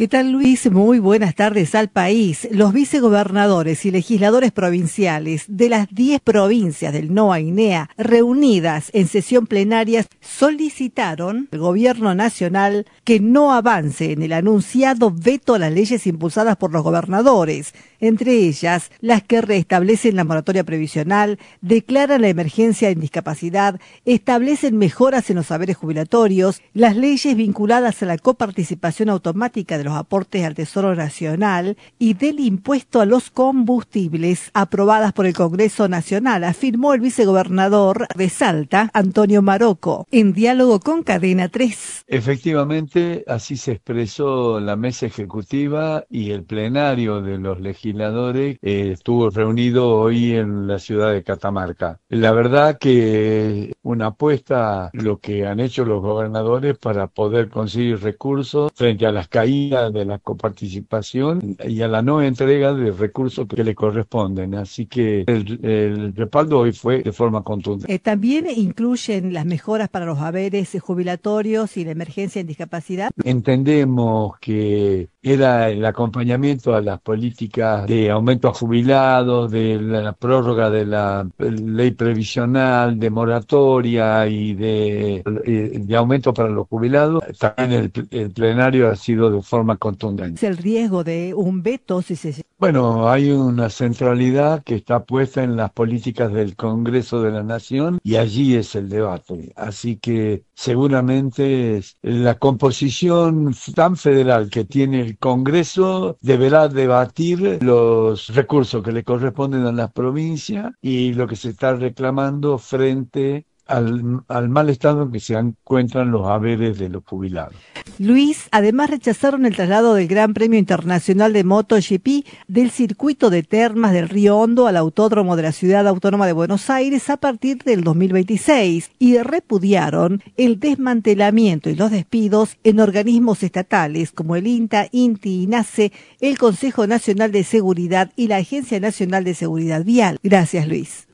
¿Qué tal, Luis? Muy buenas tardes al país. Los vicegobernadores y legisladores provinciales de las 10 provincias del NOA y NEA reunidas en sesión plenaria solicitaron al gobierno nacional que no avance en el anunciado veto a las leyes impulsadas por los gobernadores, entre ellas las que restablecen la moratoria previsional, declaran la emergencia en discapacidad, establecen mejoras en los saberes jubilatorios, las leyes vinculadas a la coparticipación automática de los aportes al Tesoro Nacional y del impuesto a los combustibles aprobadas por el Congreso Nacional, afirmó el vicegobernador de Salta, Antonio Marocco, en diálogo con Cadena 3. Efectivamente, así se expresó la mesa ejecutiva y el plenario de los legisladores estuvo reunido hoy en la ciudad de Catamarca. La verdad que una apuesta lo que han hecho los gobernadores para poder conseguir recursos frente a las caídas de la coparticipación y a la no entrega de recursos que le corresponden. Así que el respaldo hoy fue de forma contundente. También incluyen las mejoras para los haberes jubilatorios y la emergencia en discapacidad. Entendemos que era el acompañamiento a las políticas de aumento a jubilados, de la prórroga de la ley previsional, de moratoria y de aumento para los jubilados. También el plenario ha sido de forma contundente. ¿Es el riesgo de un veto si se... Bueno, hay una centralidad que está puesta en las políticas del Congreso de la Nación y allí es el debate. Así que seguramente la composición tan federal que tiene el Congreso deberá debatir los recursos que le corresponden a las provincias y lo que se está reclamando frente al mal estado en que se encuentran los haberes de los jubilados. Luis, además rechazaron el traslado del Gran Premio Internacional de MotoGP del circuito de Termas del Río Hondo al Autódromo de la Ciudad Autónoma de Buenos Aires a partir del 2026 y repudiaron el desmantelamiento y los despidos en organismos estatales como el INTA, INTI, INASE, el Consejo Nacional de Seguridad y la Agencia Nacional de Seguridad Vial. Gracias, Luis.